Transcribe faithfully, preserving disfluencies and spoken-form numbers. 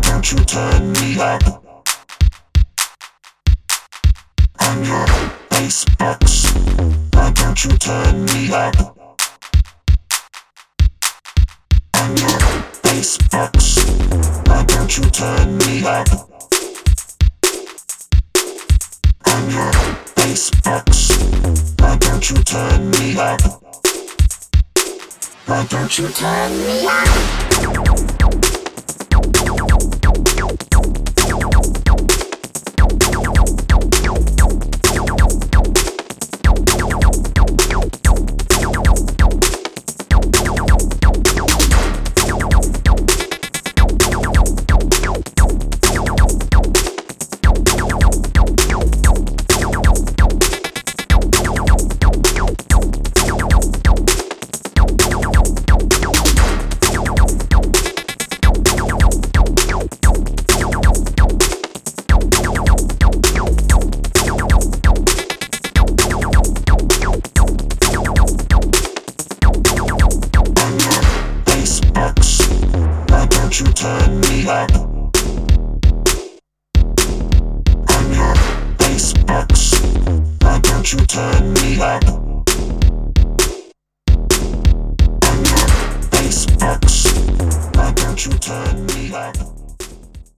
don't you turn me up on your bass box? Why don't you turn me up on your bass box? Why don't you turn me up on your bass box? Why don't you turn me up? Why don't you turn me up? You turn me up on your bass box. Why don't you turn me up on your bass box? Why don't you turn me up?